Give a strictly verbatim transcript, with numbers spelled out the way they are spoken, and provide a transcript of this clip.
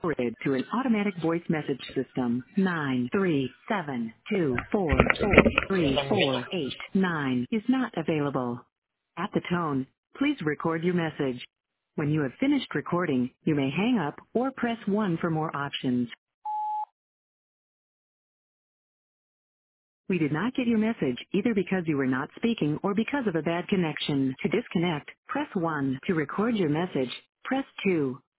forwarded to an automatic voice message system. Nine three seven two four four three four eight nine is not available. At the tone, please record your message. When you have finished recording, you may hang up or press one for more options. We did not get your message either because you were not speaking or because of a bad connection. To disconnect, press one. To record your message, press two.